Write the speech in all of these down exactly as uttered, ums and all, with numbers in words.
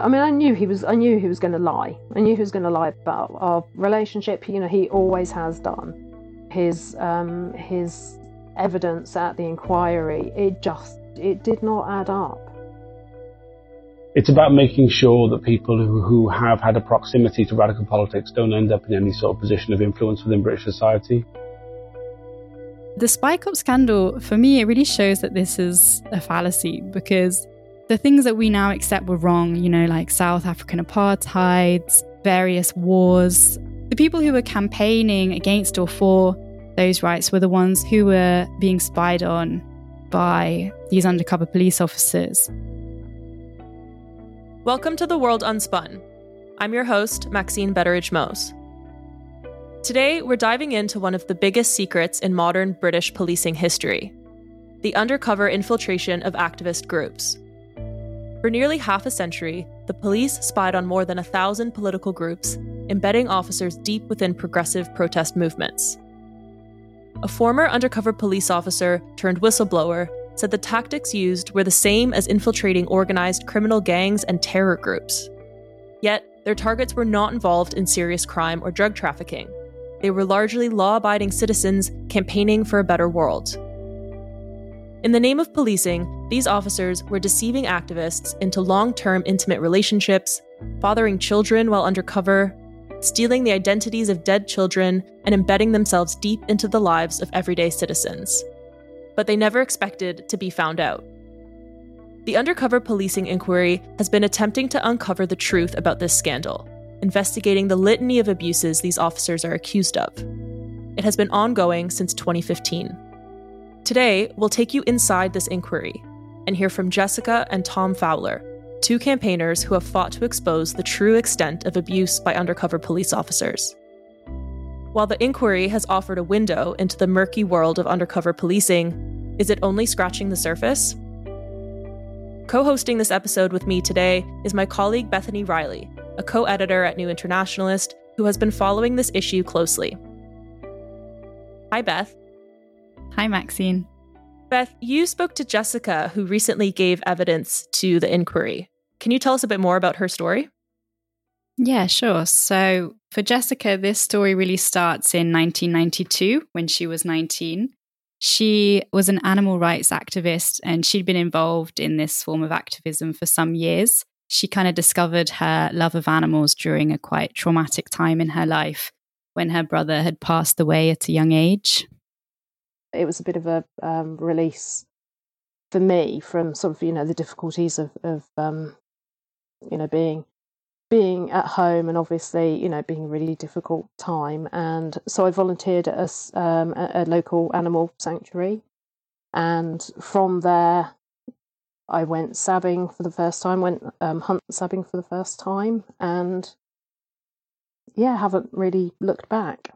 I mean, I knew he was. I knew he was going to lie. I knew he was going to lie about our relationship. You know, he always has done. His um, his evidence at the inquiry, it just it did not add up. It's about making sure that people who, who have had a proximity to radical politics don't end up in any sort of position of influence within British society. The Spy Cop scandal, for me, it really shows that this is a fallacy, because the things that we now accept were wrong, you know, like South African apartheid, various wars, the people who were campaigning against or for those rights were the ones who were being spied on by these undercover police officers. Welcome to The World Unspun. I'm your host, Maxine Betteridge-Mose. Today, we're diving into one of the biggest secrets in modern British policing history, the undercover infiltration of activist groups. For nearly half a century, the police spied on more than a thousand political groups, embedding officers deep within progressive protest movements. A former undercover police officer turned whistleblower said the tactics used were the same as infiltrating organized criminal gangs and terror groups. Yet, their targets were not involved in serious crime or drug trafficking. They were largely law-abiding citizens campaigning for a better world. In the name of policing, these officers were deceiving activists into long-term intimate relationships, fathering children while undercover, stealing the identities of dead children, and embedding themselves deep into the lives of everyday citizens. But they never expected to be found out. The Undercover Policing Inquiry has been attempting to uncover the truth about this scandal, investigating the litany of abuses these officers are accused of. It has been ongoing since twenty fifteen. Today, we'll take you inside this inquiry and hear from Jessica and Tom Fowler, two campaigners who have fought to expose the true extent of abuse by undercover police officers. While the inquiry has offered a window into the murky world of undercover policing, is it only scratching the surface? Co-hosting this episode with me today is my colleague Bethany Riley, a co-editor at New Internationalist who has been following this issue closely. Hi, Beth. Hi, Maxine. Beth, you spoke to Jessica, who recently gave evidence to the inquiry. Can you tell us a bit more about her story? Yeah, sure. So for Jessica, this story really starts in nineteen ninety-two, when she was nineteen. She was an animal rights activist, and she'd been involved in this form of activism for some years. She kind of discovered her love of animals during a quite traumatic time in her life when her brother had passed away at a young age. It was a bit of a um, release for me from sort of, you know, the difficulties of, of um, you know, being being at home and obviously, you know, being a really difficult time. And so I volunteered at a, um, a local animal sanctuary. And from there, I went sabbing for the first time, went um, hunt sabbing for the first time. And yeah, haven't really looked back.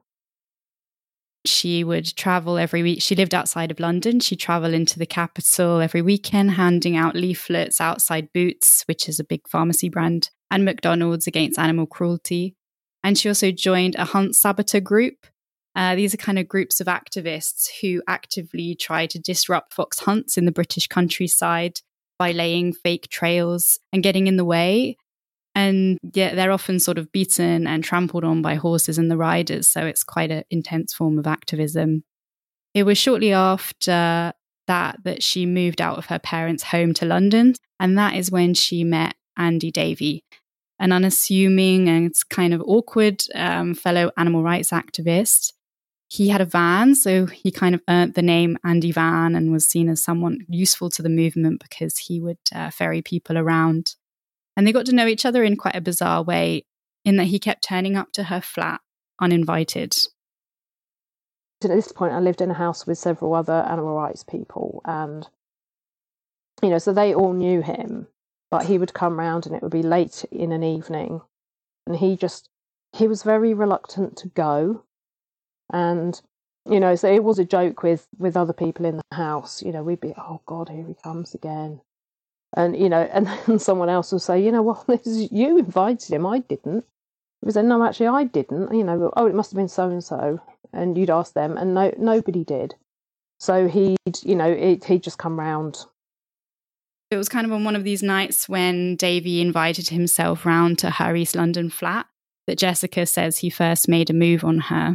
She would travel every week. She lived outside of London. She'd travel into the capital every weekend, handing out leaflets outside Boots, which is a big pharmacy brand, and McDonald's against animal cruelty. And she also joined a hunt saboteur group. Uh, these are kind of groups of activists who actively try to disrupt fox hunts in the British countryside by laying fake trails and getting in the way. And yeah, they're often sort of beaten and trampled on by horses and the riders, so it's quite an intense form of activism. It was shortly after that that she moved out of her parents' home to London, and that is when she met Andy Davey, an unassuming and kind of awkward um, fellow animal rights activist. He had a van, so he kind of earned the name Andy Van and was seen as someone useful to the movement because he would uh, ferry people around. And they got to know each other in quite a bizarre way, in that he kept turning up to her flat uninvited. At this point, I lived in a house with several other animal rights people. And, you know, so they all knew him. But he would come round and it would be late in an evening. And he just, he was very reluctant to go. And, you know, so it was a joke with, with other people in the house. You know, we'd be, oh, God, here he comes again. And, you know, and then someone else will say, you know, well, this is, you invited him, I didn't. We said, no, actually, I didn't. You know, oh, it must have been so-and-so. And you'd ask them, and no, nobody did. So he'd, you know, it, he'd just come round It was kind of on one of these nights when Davey invited himself round to her East London flat that Jessica says he first made a move on her.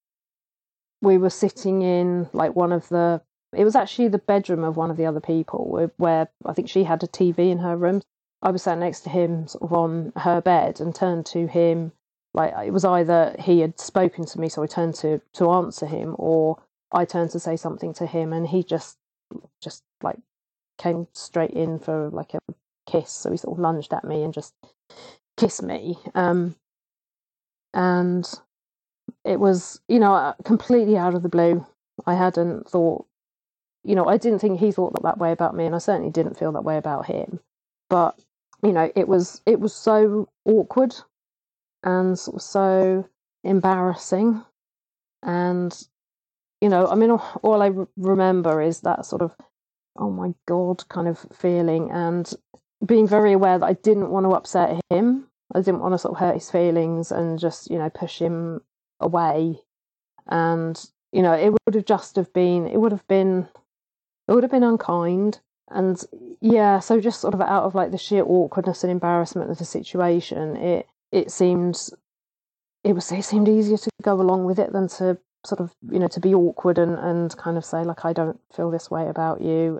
We were sitting in like one of the, it was actually the bedroom of one of the other people where, where I think she had a T V in her room. I was sat next to him sort of on her bed and turned to him. Like it was either he had spoken to me, so I turned to, to answer him, or I turned to say something to him, and he just, just like came straight in for like a kiss. So he sort of lunged at me and just kissed me. Um, and it was, you know, completely out of the blue. I hadn't thought, you know, I didn't think he thought that way about me, and I certainly didn't feel that way about him. But, you know, it was, it was so awkward and sort of so embarrassing. And, you know, I mean, all, all I re- remember is that sort of, oh my God, kind of feeling, and being very aware that I didn't want to upset him. I didn't want to sort of hurt his feelings and just, you know, push him away. And, you know, it would have just have been, it would have been, it would have been unkind. And yeah, so just sort of out of like the sheer awkwardness and embarrassment of the situation, it, it seemed, it was, it seemed easier to go along with it than to sort of, you know, to be awkward and, and kind of say, like, I don't feel this way about you.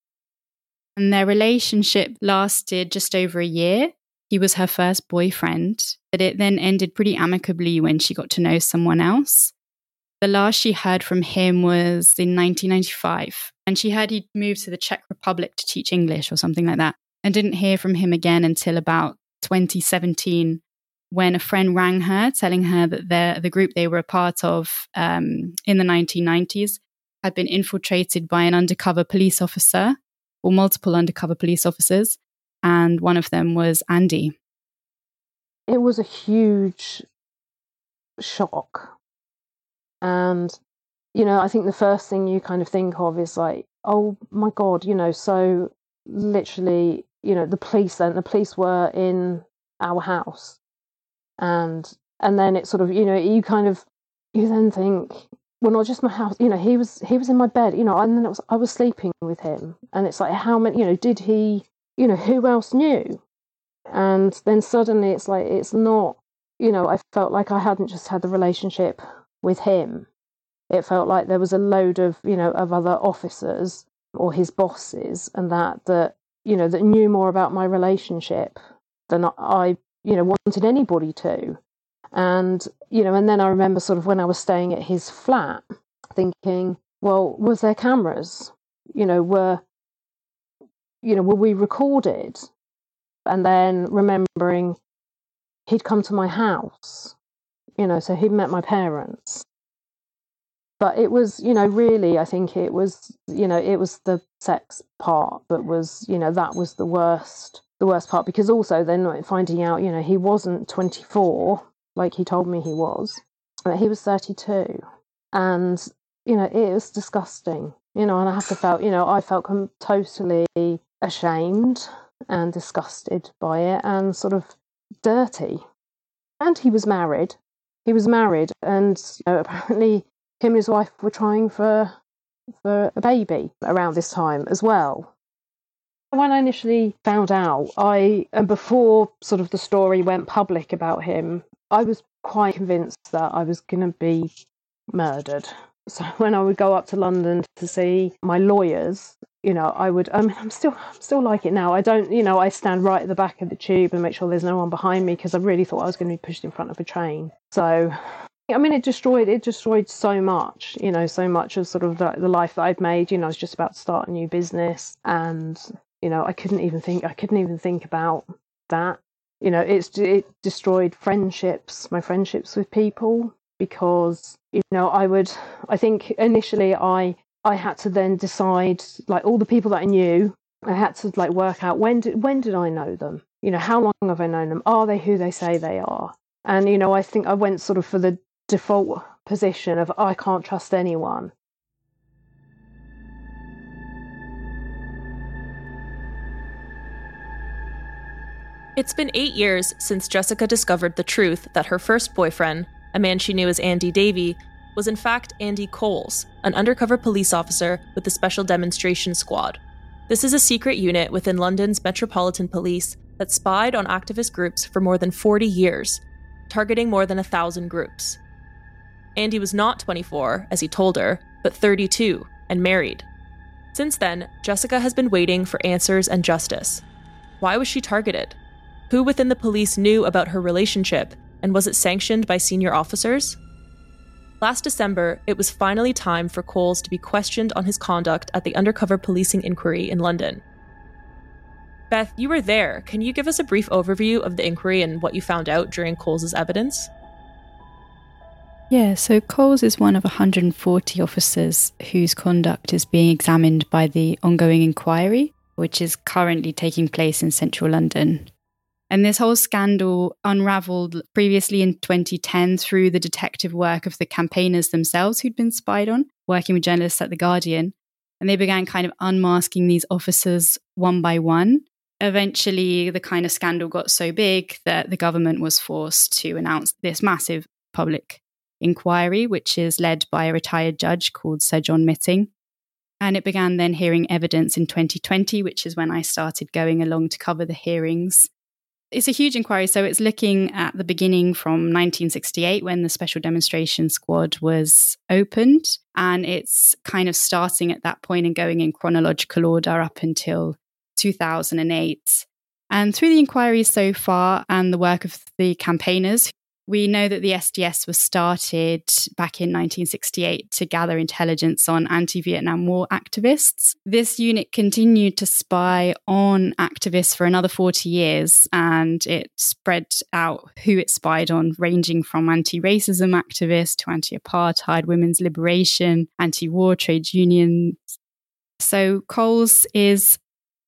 And their relationship lasted just over a year. He was her first boyfriend, but it then ended pretty amicably when she got to know someone else. The last she heard from him was in nineteen ninety-five, and she heard he'd moved to the Czech Republic to teach English or something like that, and didn't hear from him again until about twenty seventeen, when a friend rang her telling her that the, the group they were a part of um, in the nineteen nineties had been infiltrated by an undercover police officer, or multiple undercover police officers, and one of them was Andy. It was a huge shock. And, you know, I think the first thing you kind of think of is like, oh my God, you know, so literally, you know, the police then, the police were in our house. And and then it's sort of, you know, you kind of, you then think, well, not just my house, you know, he was he was in my bed, you know, and then it was, I was sleeping with him. And it's like, how many, you know, did he, you know, who else knew? And then suddenly it's like, it's not, you know, I felt like I hadn't just had the relationship with him. It felt like there was a load of, you know, of other officers or his bosses and that, that, you know, that knew more about my relationship than I, you know, wanted anybody to. And, you know, and then I remember sort of when I was staying at his flat thinking, well, was there cameras? You know, were, you know, were we recorded? And then remembering he'd come to my house, you know, so he'd met my parents. But it was, you know, really, I think it was, you know, it was the sex part that was, you know, that was the worst, the worst part, because also then finding out, you know, he wasn't twenty-four, like he told me he was, that he was thirty-two. And, you know, it was disgusting, you know, and I have to felt, you know, I felt com- totally ashamed and disgusted by it and sort of dirty. And he was married. He was married, and you know, apparently him and his wife were trying for for a baby around this time as well. When I initially found out, I and before sort of the story went public about him, I was quite convinced that I was going to be murdered. So when I would go up to London to see my lawyers, you know, I would, I mean, I'm still, I'm still like it now. I don't, you know, I stand right at the back of the tube and make sure there's no one behind me because I really thought I was going to be pushed in front of a train. So, I mean, it destroyed, it destroyed so much, you know, so much of sort of the, the life that I'd made. You know, I was just about to start a new business, and, you know, I couldn't even think, I couldn't even think about that. You know, it's, it destroyed friendships, my friendships with people, because, you know, I would, I think initially I, I had to then decide, like, all the people that I knew, I had to like work out when did when did I know them? You know, how long have I known them? Are they who they say they are? And, you know, I think I went sort of for the default position of I can't trust anyone. It's been eight years since Jessica discovered the truth that her first boyfriend, a man she knew as Andy Davey, was in fact Andy Coles, an undercover police officer with the Special Demonstration Squad. This is a secret unit within London's Metropolitan Police that spied on activist groups for more than forty years, targeting more than a thousand groups. Andy was not twenty-four, as he told her, but thirty-two, and married. Since then, Jessica has been waiting for answers and justice. Why was she targeted? Who within the police knew about her relationship, and was it sanctioned by senior officers? Last December, it was finally time for Coles to be questioned on his conduct at the undercover policing inquiry in London. Beth, you were there. Can you give us a brief overview of the inquiry and what you found out during Coles' evidence? Yeah, so Coles is one of one hundred forty officers whose conduct is being examined by the ongoing inquiry, which is currently taking place in central London. And this whole scandal unravelled previously in twenty ten through the detective work of the campaigners themselves who'd been spied on, working with journalists at The Guardian. And they began kind of unmasking these officers one by one. Eventually, the kind of scandal got so big that the government was forced to announce this massive public inquiry, which is led by a retired judge called Sir John Mitting. And it began then hearing evidence in twenty twenty, which is when I started going along to cover the hearings. It's a huge inquiry, so it's looking at the beginning from nineteen sixty-eight when the Special Demonstration Squad was opened, and it's kind of starting at that point and going in chronological order up until two thousand eight. And through the inquiry so far and the work of the campaigners, we know that the S D S was started back in nineteen sixty-eight to gather intelligence on anti-Vietnam War activists. This unit continued to spy on activists for another forty years, and it spread out who it spied on, ranging from anti-racism activists to anti-apartheid, women's liberation, anti-war trade unions. So Coles is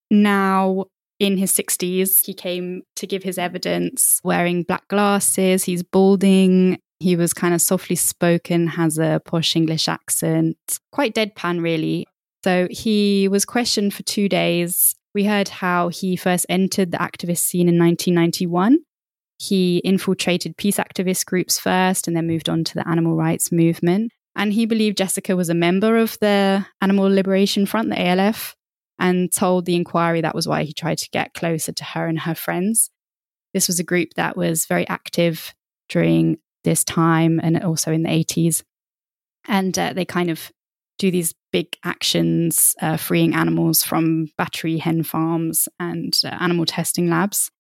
now in his sixties. He came to give his evidence wearing black glasses. He's balding. He was kind of softly spoken, has a posh English accent, quite deadpan, really. So he was questioned for two days. We heard how he first entered the activist scene in nineteen ninety-one. He infiltrated peace activist groups first and then moved on to the animal rights movement. And he believed Jessica was a member of the Animal Liberation Front, the A L F, and told the inquiry that was why he tried to get closer to her and her friends. This was a group that was very active during this time and also in the eighties. And uh, they kind of do these big actions, uh, freeing animals from battery hen farms and uh, animal testing labs.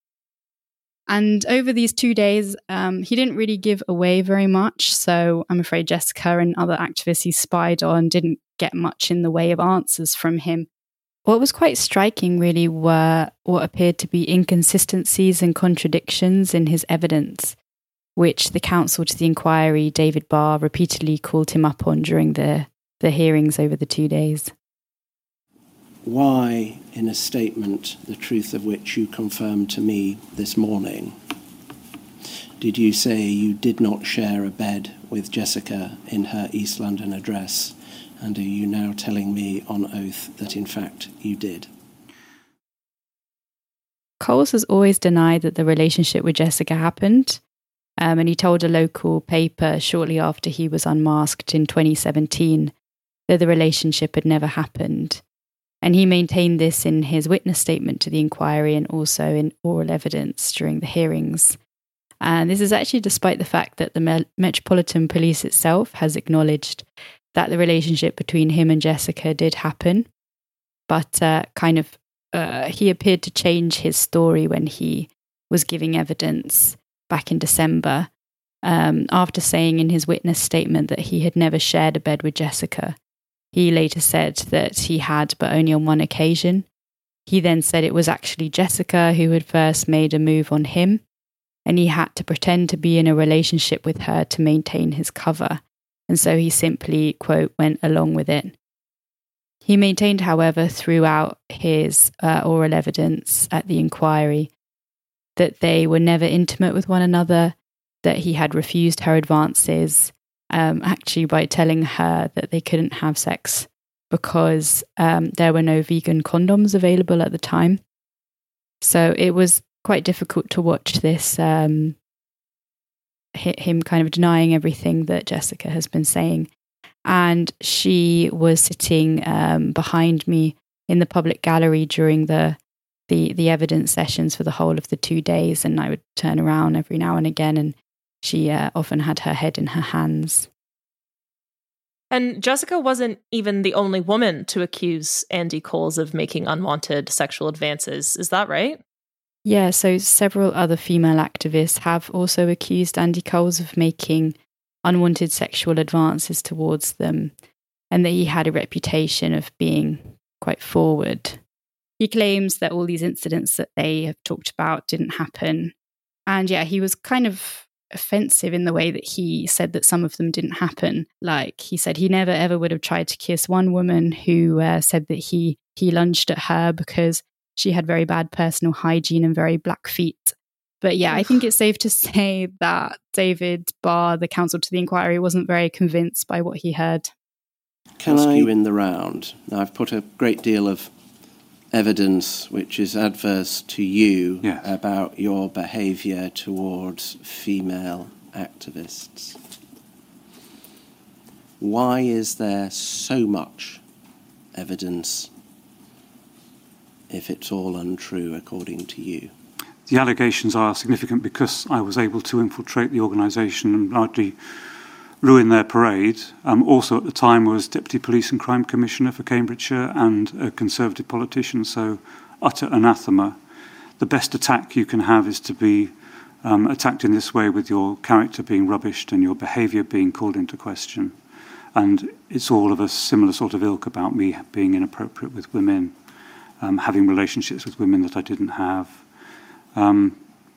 And over these two days, um, he didn't really give away very much. So I'm afraid Jessica and other activists he spied on didn't get much in the way of answers from him. What was quite striking, really, were what appeared to be inconsistencies and contradictions in his evidence, which the counsel to the inquiry, David Barr, repeatedly called him up on during the, the hearings over the two days. Why, in a statement, the truth of which you confirmed to me this morning, did you say you did not share a bed with Jessica in her East London address? And are you now telling me on oath that, in fact, you did? Coles has always denied that the relationship with Jessica happened. Um, and he told a local paper shortly after he was unmasked in twenty seventeen that the relationship had never happened. And he maintained this in his witness statement to the inquiry and also in oral evidence during the hearings. And this is actually despite the fact that the Me- Metropolitan Police itself has acknowledged that the relationship between him and Jessica did happen. But uh, kind of, uh, he appeared to change his story when he was giving evidence back in December, um, after saying in his witness statement that he had never shared a bed with Jessica. He later said that he had, but only on one occasion. He then said it was actually Jessica who had first made a move on him, and he had to pretend to be in a relationship with her to maintain his cover. And so he simply, quote, went along with it. He maintained, however, throughout his uh, oral evidence at the inquiry that they were never intimate with one another, that he had refused her advances, um, actually by telling her that they couldn't have sex because um, there were no vegan condoms available at the time. So it was quite difficult to watch this um him kind of denying everything that Jessica has been saying. And she was sitting um, behind me in the public gallery during the, the, the evidence sessions for the whole of the two days. And I would turn around every now and again, and she uh, often had her head in her hands. And Jessica wasn't even the only woman to accuse Andy Coles of making unwanted sexual advances. Is that right? Yeah, so several other female activists have also accused Andy Coles of making unwanted sexual advances towards them, and that he had a reputation of being quite forward. He claims that all these incidents that they have talked about didn't happen. And yeah, he was kind of offensive in the way that he said that some of them didn't happen. Like, he said he never ever would have tried to kiss one woman who uh, said that he he lunged at her because she had very bad personal hygiene and very black feet. But yeah, I think it's safe to say that David Barr, the counsel to the inquiry, wasn't very convinced by what he heard. Can I ask you in the round? Now, I've put a great deal of evidence which is adverse to you yes. about your behaviour towards female activists. Why is there so much evidence if it's all untrue according to you? The allegations are significant because I was able to infiltrate the organisation and largely ruin their parade. Um, also at the time was Deputy Police and Crime Commissioner for Cambridgeshire and a Conservative politician, so utter anathema. The best attack you can have is to be um, attacked in this way, with your character being rubbished and your behaviour being called into question. And it's all of a similar sort of ilk about me being inappropriate with women, um, having relationships with women that I didn't have. Um,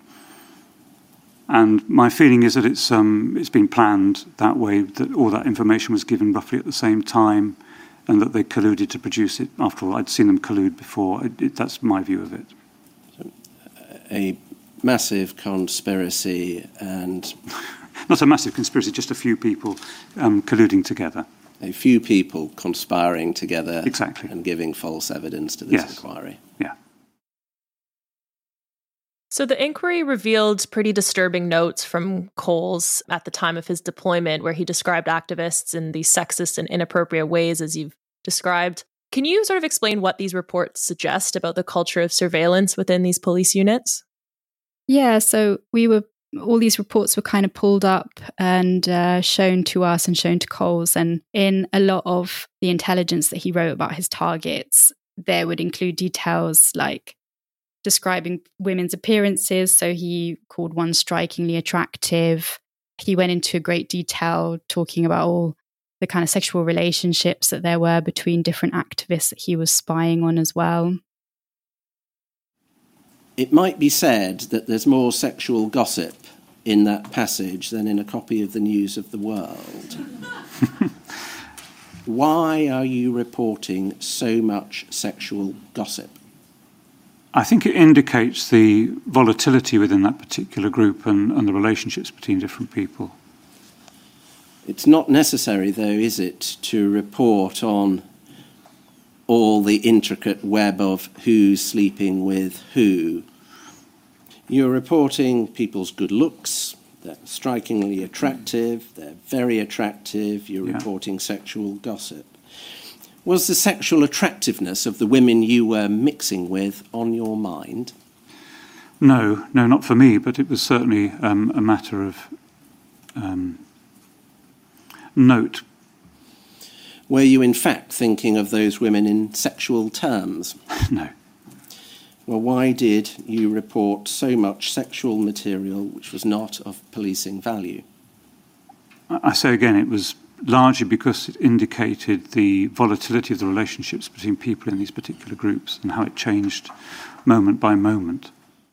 And my feeling is that it's um, it's been planned that way, that all that information was given roughly at the same time, and that they colluded to produce it. After all, I'd seen them collude before. It, it, that's my view of it. So, a massive conspiracy and... Not a massive conspiracy, just a few people um, colluding together. A few people conspiring together exactly. and giving false evidence to this yes. inquiry. Yeah. So the inquiry revealed pretty disturbing notes from Coles at the time of his deployment, where he described activists in these sexist and inappropriate ways, as you've described. Can you sort of explain what these reports suggest about the culture of surveillance within these police units? Yeah, so we were, all these reports were kind of pulled up and uh, shown to us and shown to Coles. And in a lot of the intelligence that he wrote about his targets, there would include details like describing women's appearances. So he called one strikingly attractive. He went into great detail talking about all the kind of sexual relationships that there were between different activists that he was spying on as well. It might be said that there's more sexual gossip in that passage than in a copy of the News of the World. Why are you reporting so much sexual gossip? I think it indicates the volatility within that particular group and, and the relationships between different people. It's not necessary, though, is it, to report on all the intricate web of who's sleeping with who. You're reporting people's good looks, they're strikingly attractive, they're very attractive, you're yeah. reporting sexual gossip. Was the sexual attractiveness of the women you were mixing with on your mind? No, no, not for me, but it was certainly um, a matter of um, note. Were you in fact thinking of those women in sexual terms? No. Well, why did you report so much sexual material which was not of policing value? I say again, it was largely because it indicated the volatility of the relationships between people in these particular groups and how it changed moment by moment.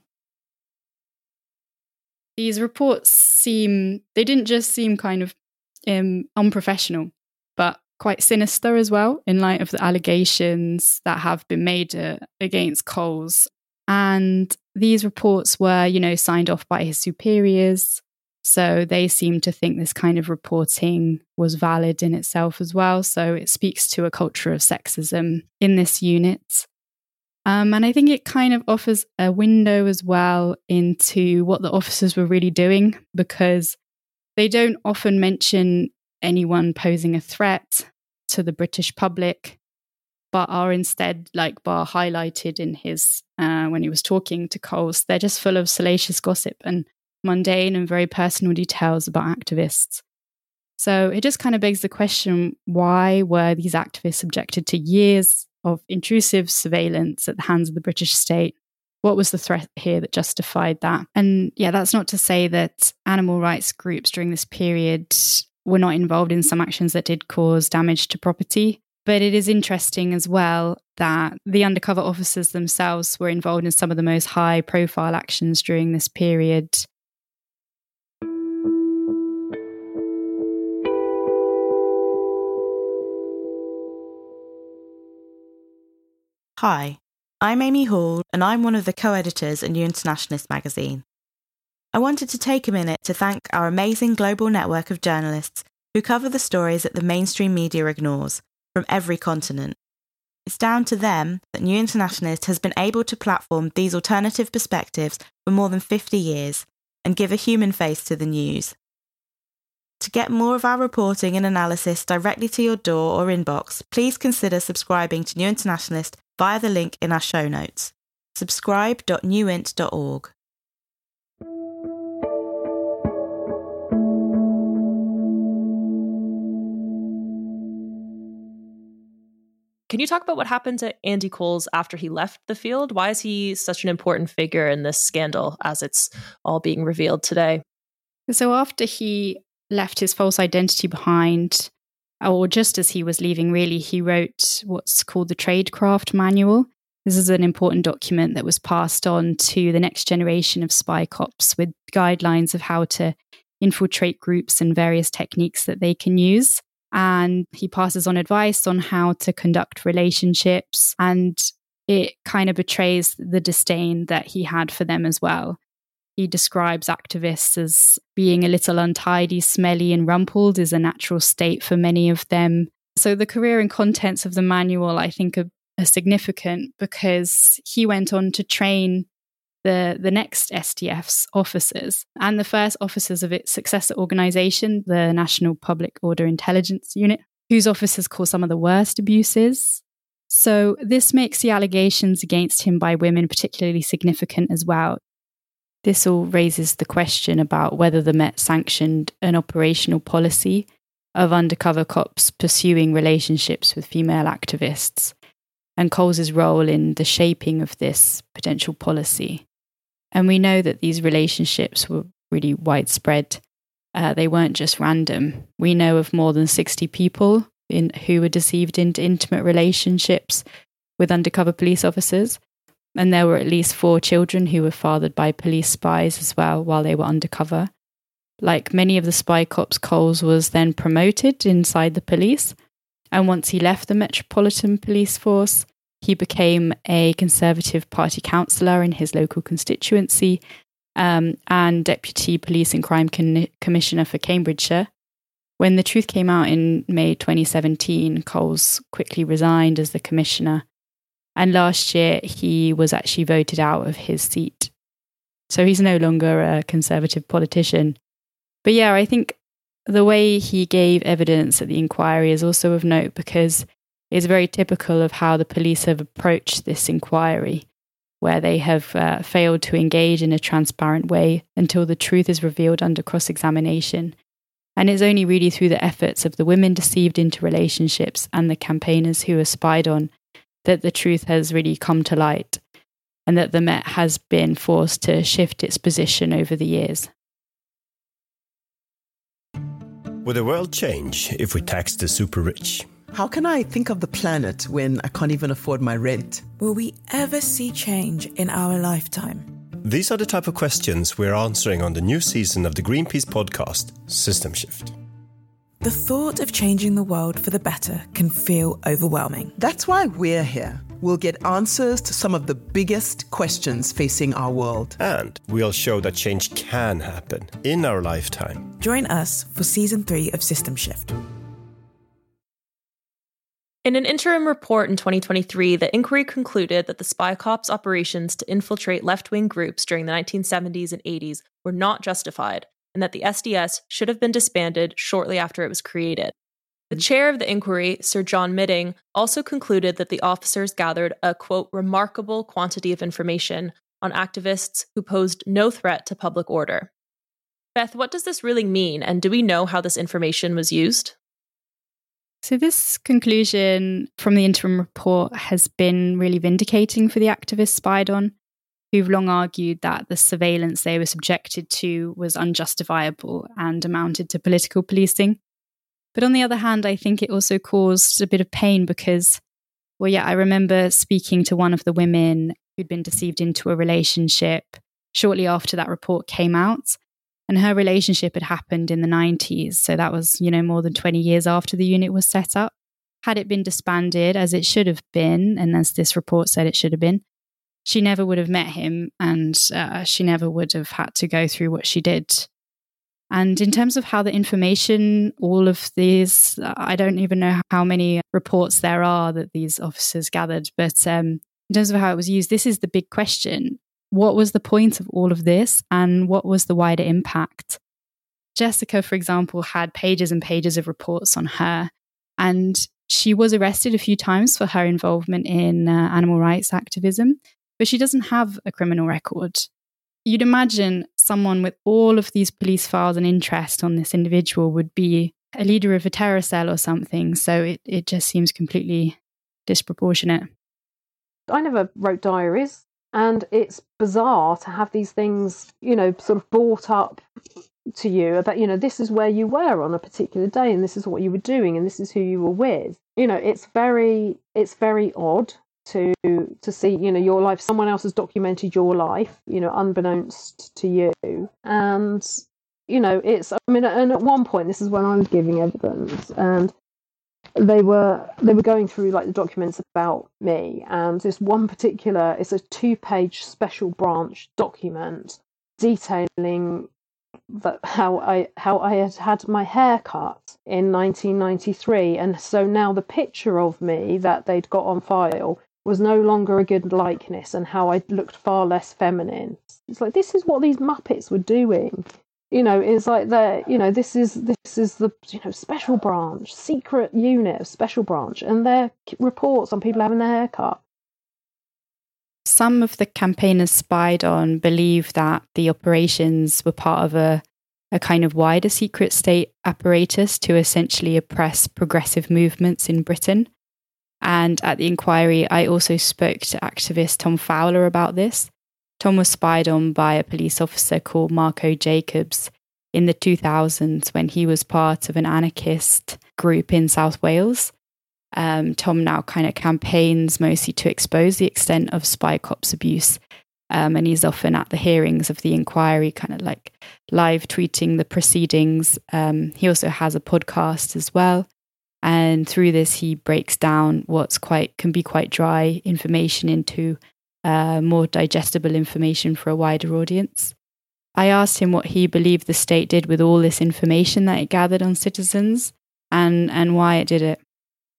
These reports seem, they didn't just seem kind of um, unprofessional, but quite sinister as well, in light of the allegations that have been made uh, against Coles. And these reports were, you know, signed off by his superiors. So they seem to think this kind of reporting was valid in itself as well. So it speaks to a culture of sexism in this unit. Um, and I think it kind of offers a window as well into what the officers were really doing, because they don't often mention anyone posing a threat to the British public. but are instead, like Barr highlighted in his, uh, when he was talking to Coles, they're just full of salacious gossip and mundane and very personal details about activists. So it just kind of begs the question, why were these activists subjected to years of intrusive surveillance at the hands of the British state? What was the threat here that justified that? And yeah, that's not to say that animal rights groups during this period were not involved in some actions that did cause damage to property. But it is interesting as well that the undercover officers themselves were involved in some of the most high-profile actions during this period. Hi, I'm Amy Hall, and I'm one of the co-editors at New Internationalist magazine. I wanted to take a minute to thank our amazing global network of journalists who cover the stories that the mainstream media ignores, from every continent. It's down to them that New Internationalist has been able to platform these alternative perspectives for more than fifty years and give a human face to the news. To get more of our reporting and analysis directly to your door or inbox, please consider subscribing to New Internationalist via the link in our show notes, subscribe dot new int dot org. Can you talk about what happened to Andy Coles after he left the field? Why is he such an important figure in this scandal as it's all being revealed today? So after he left his false identity behind, or just as he was leaving, really, he wrote what's called the Tradecraft Manual. This is an important document that was passed on to the next generation of spy cops with guidelines of how to infiltrate groups and various techniques that they can use. And he passes on advice on how to conduct relationships, and it kind of betrays the disdain that he had for them as well. He describes activists as being a little untidy, smelly, and rumpled is a natural state for many of them. So the career and contents of the manual, I think, are, are significant because he went on to train the, the next S T F's officers and the first officers of its successor organisation, the National Public Order Intelligence Unit, whose officers cause some of the worst abuses. So this makes the allegations against him by women particularly significant as well. This all raises the question about whether the Met sanctioned an operational policy of undercover cops pursuing relationships with female activists, and Coles's role in the shaping of this potential policy. And we know that these relationships were really widespread. Uh, they weren't just random. We know of more than sixty people in, who were deceived into intimate relationships with undercover police officers. And there were at least four children who were fathered by police spies as well while they were undercover. Like many of the spy cops, Coles was then promoted inside the police. And once he left the Metropolitan Police Force, he became a Conservative Party councillor in his local constituency um, and Deputy Police and Crime Con- Commissioner for Cambridgeshire. When the truth came out in May twenty seventeen, Coles quickly resigned as the commissioner. And last year, he was actually voted out of his seat. So he's no longer a Conservative politician. But yeah, I think the way he gave evidence at the inquiry is also of note because it's very typical of how the police have approached this inquiry, where they have uh, failed to engage in a transparent way until the truth is revealed under cross-examination. And it's only really through the efforts of the women deceived into relationships and the campaigners who were spied on that the truth has really come to light, and that the Met has been forced to shift its position over the years. Will the world change if we tax the super rich? How can I think of the planet when I can't even afford my rent? Will we ever see change in our lifetime? These are the type of questions we're answering on the new season of the Greenpeace podcast, System Shift. The thought of changing the world for the better can feel overwhelming. That's why we're here. We'll get answers to some of the biggest questions facing our world. And we'll show that change can happen in our lifetime. Join us for season three of System Shift. In an interim report in twenty twenty-three, the inquiry concluded that the spy cops' operations to infiltrate left-wing groups during the nineteen seventies and eighties were not justified, and that the S D S should have been disbanded shortly after it was created. The chair of the inquiry, Sir John Midding, also concluded that the officers gathered a, quote, remarkable quantity of information on activists who posed no threat to public order. Beth, what does this really mean, and do we know how this information was used? So this conclusion from the interim report has been really vindicating for the activists spied on, who've long argued that the surveillance they were subjected to was unjustifiable and amounted to political policing. But on the other hand, I think it also caused a bit of pain because, well, yeah, I remember speaking to one of the women who'd been deceived into a relationship shortly after that report came out. And her relationship had happened in the nineties. So that was, you know, more than twenty years after the unit was set up. Had it been disbanded, as it should have been, and as this report said it should have been, she never would have met him and uh, she never would have had to go through what she did. And in terms of how the information, all of these, I don't even know how many reports there are that these officers gathered, but um, in terms of how it was used, this is the big question. What was the point of all of this and what was the wider impact? Jessica, for example, had pages and pages of reports on her, and she was arrested a few times for her involvement in uh, animal rights activism, but she doesn't have a criminal record. You'd imagine someone with all of these police files and interest on this individual would be a leader of a terror cell or something, so it, it just seems completely disproportionate. I never wrote diaries. And it's bizarre to have these things, you know, sort of brought up to you about, you know, this is where you were on a particular day and this is what you were doing and this is who you were with. You know, it's very, it's very odd to to see, you know, your life, someone else has documented your life, you know, unbeknownst to you. And, you know, it's, I mean, and at one point, this is when I was giving evidence, and they were they were going through like the documents about me, and this one particular, it's a two-page special branch document detailing that how I how I had had my hair cut in nineteen ninety-three, and so now the picture of me that they'd got on file was no longer a good likeness, and how I looked far less feminine. It's like, this is what these Muppets were doing. You know, it's like they're, you know, this is this is the, you know, special branch, secret unit of special branch, and their reports on people having their hair cut. Some of the campaigners spied on believe that the operations were part of a, a kind of wider secret state apparatus to essentially oppress progressive movements in Britain. And at the inquiry, I also spoke to activist Tom Fowler about this. Tom was spied on by a police officer called Marco Jacobs in the two thousands when he was part of an anarchist group in South Wales. Um, Tom now kind of campaigns mostly to expose the extent of spy cops abuse. Um, and he's often at the hearings of the inquiry, kind of like live tweeting the proceedings. Um, he also has a podcast as well. And through this, he breaks down what's quite can be quite dry information into Uh, more digestible information for a wider audience. I asked him what he believed the state did with all this information that it gathered on citizens and, and why it did it.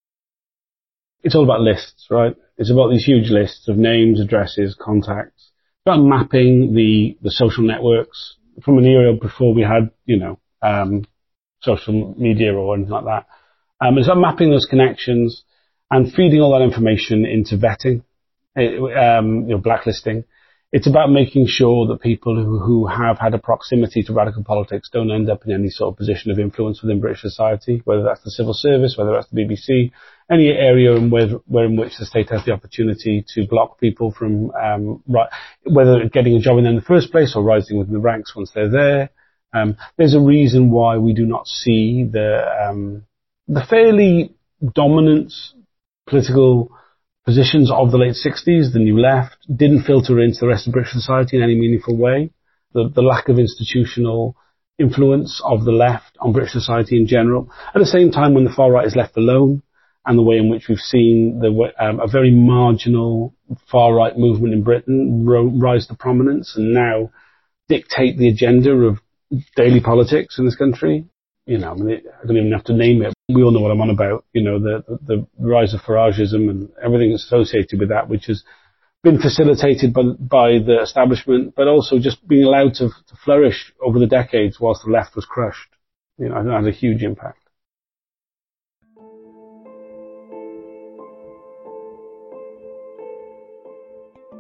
It's all about lists, right? It's about these huge lists of names, addresses, contacts. It's about mapping the, the social networks from an era before we had, you know, um, social media or anything like that. Um, it's about mapping those connections and feeding all that information into vetting. Um, you know, blacklisting. It's about making sure that people who, who have had a proximity to radical politics don't end up in any sort of position of influence within British society, whether that's the civil service, whether that's the B B C, any area in where, where in which the state has the opportunity to block people from, um, right, whether getting a job in, in the first place or rising within the ranks once they're there. Um, there's a reason why we do not see the, um, the fairly dominant political positions of the late sixties, the New Left, didn't filter into the rest of British society in any meaningful way. The, the lack of institutional influence of the left on British society in general. At the same time, when the far right is left alone, and the way in which we've seen the, um, a very marginal far right movement in Britain ro- rise to prominence and now dictate the agenda of daily politics in this country. You know, I mean, I don't even have to name it. We all know what I'm on about. You know, the, the, the rise of Farageism and everything associated with that, which has been facilitated by, by the establishment, but also just being allowed to, to flourish over the decades whilst the left was crushed. You know, I think that has a huge impact.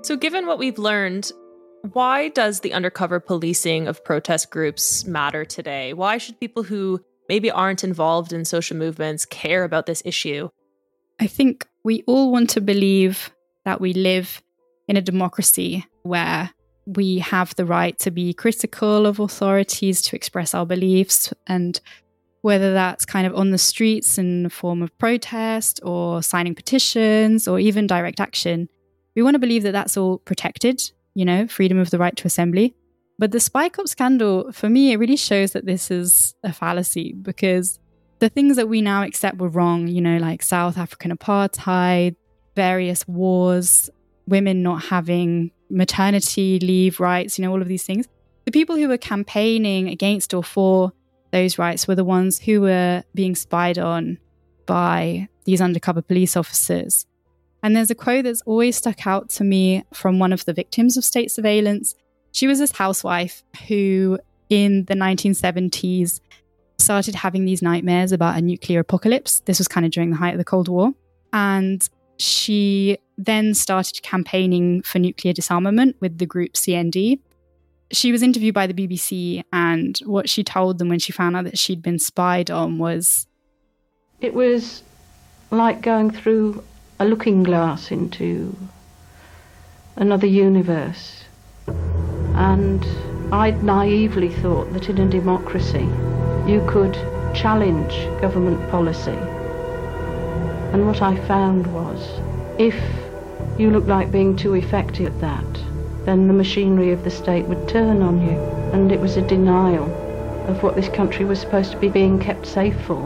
So given what we've learned, why does the undercover policing of protest groups matter today? Why should people who maybe aren't involved in social movements care about this issue? I think we all want to believe that we live in a democracy where we have the right to be critical of authorities, to express our beliefs, and whether that's kind of on the streets in the form of protest or signing petitions or even direct action, we want to believe that that's all protected, you know, freedom of the right to assembly. But the Spy Cop scandal, for me, it really shows that this is a fallacy, because the things that we now accept were wrong, you know, like South African apartheid, various wars, women not having maternity leave rights, you know, all of these things. The people who were campaigning against or for those rights were the ones who were being spied on by these undercover police officers. And there's a quote that's always stuck out to me from one of the victims of state surveillance. She was this housewife who, in the nineteen seventies, started having these nightmares about a nuclear apocalypse. This was kind of during the height of the Cold War. And she then started campaigning for nuclear disarmament with the group C N D. She was interviewed by the B B C, and what she told them when she found out that she'd been spied on was... It was like going through a looking glass into another universe. And I'd naively thought that in a democracy you could challenge government policy. And what I found was, if you look like being too effective at that, then the machinery of the state would turn on you. And it was a denial of what this country was supposed to be being kept safe for.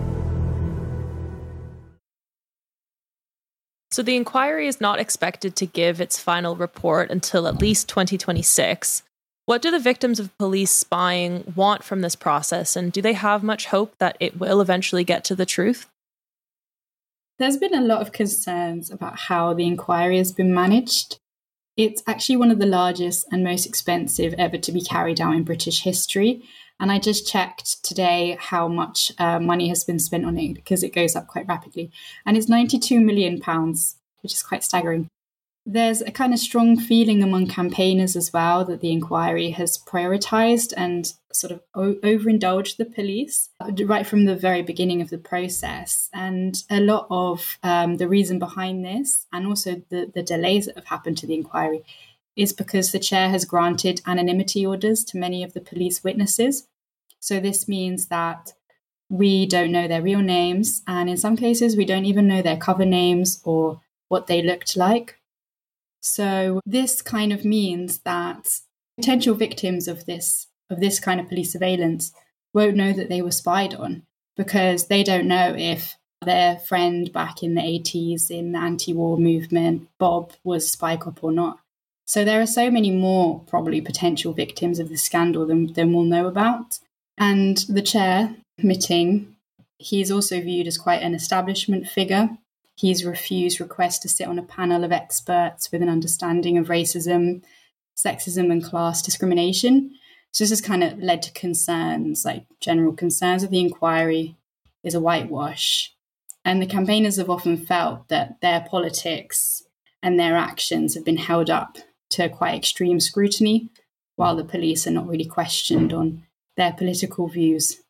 So the inquiry is not expected to give its final report until at least twenty twenty-six. What do the victims of police spying want from this process, and do they have much hope that it will eventually get to the truth? There's been a lot of concerns about how the inquiry has been managed. It's actually one of the largest and most expensive ever to be carried out in British history. And I just checked today how much uh, money has been spent on it, because it goes up quite rapidly. And it's ninety-two million pounds, which is quite staggering. There's a kind of strong feeling among campaigners as well that the inquiry has prioritised and sort of o- overindulged the police right from the very beginning of the process. And a lot of um, the reason behind this, and also the, the delays that have happened to the inquiry, is because the chair has granted anonymity orders to many of the police witnesses. So this means that we don't know their real names, and in some cases we don't even know their cover names or what they looked like. So this kind of means that potential victims of this of this kind of police surveillance won't know that they were spied on, because they don't know if their friend back in the eighties in the anti-war movement, Bob, was a spy cop or not. So there are so many more probably potential victims of the scandal than, than we'll know about. And the chair, Mitting, he's also viewed as quite an establishment figure. He's refused requests to sit on a panel of experts with an understanding of racism, sexism and class discrimination. So this has kind of led to concerns, like general concerns that the inquiry is a whitewash. And the campaigners have often felt that their politics and their actions have been held up to quite extreme scrutiny, while the police are not really questioned on their political views.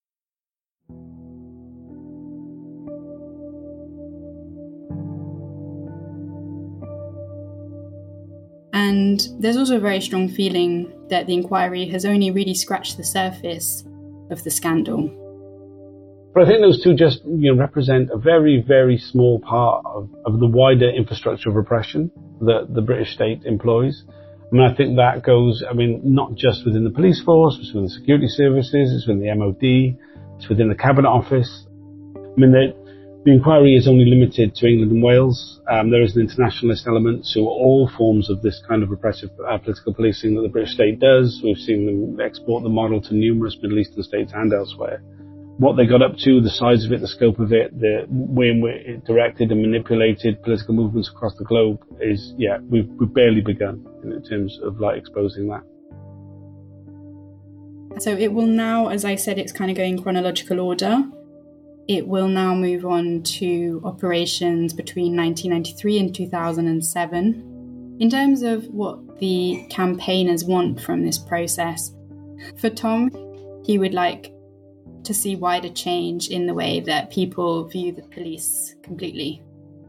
And there's also a very strong feeling that the inquiry has only really scratched the surface of the scandal. But I think those two just you know, represent a very, very small part of, of the wider infrastructure of repression that the British state employs. I mean, I think that goes, I mean, not just within the police force, it's within the security services, it's within the M O D, it's within the Cabinet Office. I mean, the, the inquiry is only limited to England and Wales. Um, there is an internationalist element to all forms of this kind of repressive uh, political policing that the British state does. We've seen them export the model to numerous Middle Eastern states and elsewhere. What they got up to, the size of it, the scope of it, the way in which it directed and manipulated political movements across the globe is, yeah, we've, we've barely begun in terms of like exposing that. So it will now, as I said, it's kind of going chronological order. It will now move on to operations between nineteen ninety-three and two thousand seven. In terms of what the campaigners want from this process, for Tom, he would like to see wider change in the way that people view the police completely.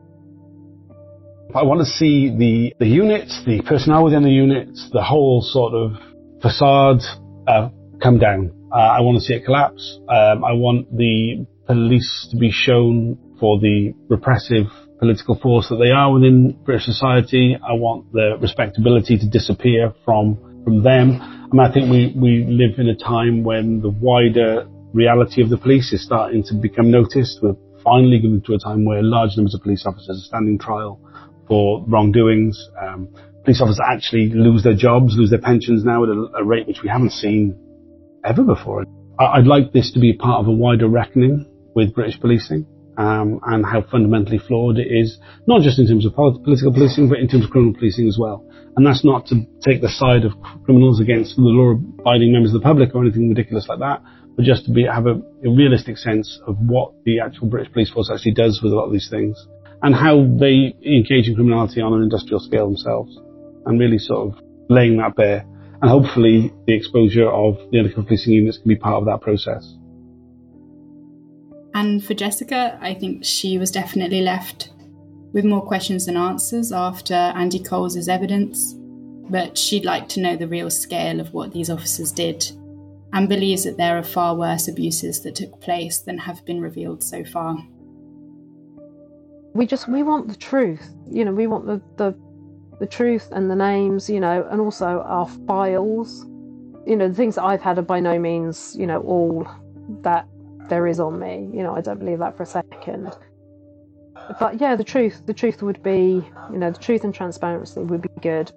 I want to see the, the units, the personnel within the units, the whole sort of facade uh, come down. Uh, I want to see it collapse. Um, I want the police to be shown for the repressive political force that they are within British society. I want the respectability to disappear from from them. I mean, I think we, we live in a time when the wider reality of the police is starting to become noticed. We're finally getting to a time where large numbers of police officers are standing trial for wrongdoings. Um, police officers actually lose their jobs, lose their pensions now at a, a rate which we haven't seen ever before. I, I'd like this to be part of a wider reckoning with British policing. Um, and how fundamentally flawed it is, not just in terms of political policing, but in terms of criminal policing as well. And that's not to take the side of criminals against the law-abiding members of the public or anything ridiculous like that, but just to be have a, a realistic sense of what the actual British police force actually does with a lot of these things, and how they engage in criminality on an industrial scale themselves, and really sort of laying that bare. And hopefully the exposure of the undercover policing units can be part of that process. And for Jessica, I think she was definitely left with more questions than answers after Andy Coles' evidence, but she'd like to know the real scale of what these officers did, and believes that there are far worse abuses that took place than have been revealed so far. We just, we want the truth, you know, we want the, the, the truth and the names, you know, and also our files. You know, the things that I've had are by no means, you know, all that there is on me, you know, I don't believe that for a second. But yeah, the truth, the truth would be, you know, the truth and transparency would be good.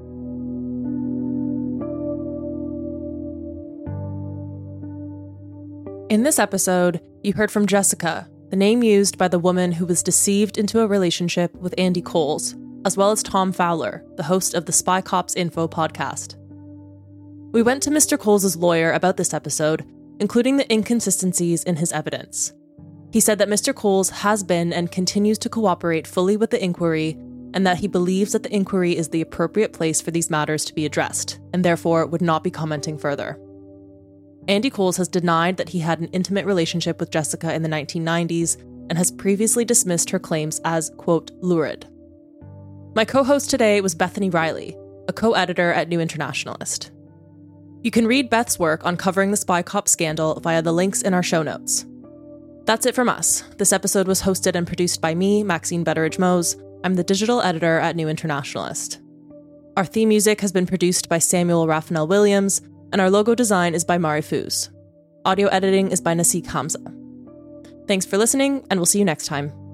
In this episode, you heard from Jessica, the name used by the woman who was deceived into a relationship with Andy Coles, as well as Tom Fowler, the host of the Spy Cops Info podcast. We went to Mister Coles' lawyer about this episode, including the inconsistencies in his evidence. He said that Mister Coles has been and continues to cooperate fully with the inquiry, and that he believes that the inquiry is the appropriate place for these matters to be addressed, and therefore would not be commenting further. Andy Coles has denied that he had an intimate relationship with Jessica in the nineteen nineties and has previously dismissed her claims as, quote, lurid. My co-host today was Bethany Riley, a co-editor at New Internationalist. You can read Beth's work on covering the Spy Cop scandal via the links in our show notes. That's it from us. This episode was hosted and produced by me, Maxine Betteridge-Mose. I'm the digital editor at New Internationalist. Our theme music has been produced by Samuel Raphael Williams, and our logo design is by Mari Foos. Audio editing is by Nasik Hamza. Thanks for listening, and we'll see you next time.